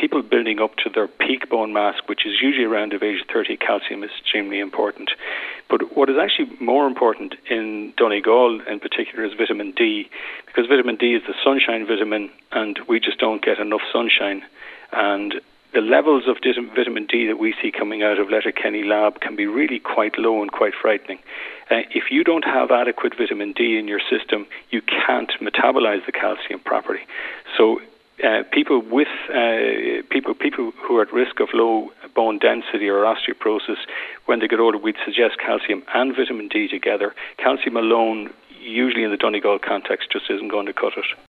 people building up to their peak bone mass, which is usually around the age of 30, calcium is extremely important. But what is actually more important in Donegal in particular is vitamin D, because vitamin D is the sunshine vitamin, and we just don't get enough sunshine. And the levels of vitamin D that we see coming out of Letterkenny Lab can be really quite low and quite frightening. If you don't have adequate vitamin D in your system, you can't metabolize the calcium properly. So people who are at risk of low bone density or osteoporosis, when they get older, we'd suggest calcium and vitamin D together. Calcium alone, usually in the Donegal context, just isn't going to cut it.